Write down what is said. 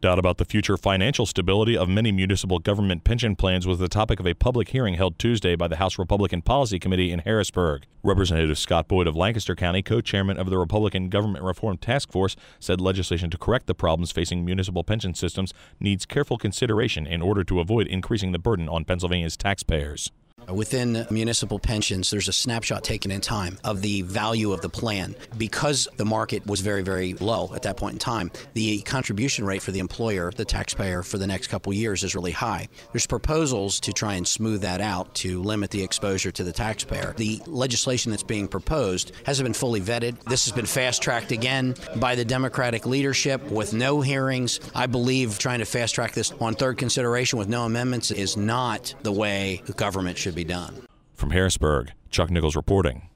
Doubt about the future financial stability of many municipal government pension plans was the topic of a public hearing held Tuesday by the House Republican Policy Committee in Harrisburg. Representative Scott Boyd of Lancaster County, co-chairman of the Republican Government Reform Task Force, said legislation to correct the problems facing municipal pension systems needs careful consideration in order to avoid increasing the burden on Pennsylvania's taxpayers. Within municipal pensions, there's a snapshot taken in time of the value of the plan. Because the market was very, very low at that point in time, the contribution rate for the employer, the taxpayer, for the next couple years is really high. There's proposals to try and smooth that out to limit the exposure to the taxpayer. The legislation that's being proposed hasn't been fully vetted. This has been fast-tracked again by the Democratic leadership with no hearings. I believe trying to fast-track this on third consideration with no amendments is not the way the government should be done. From Harrisburg, Chuck Nichols reporting.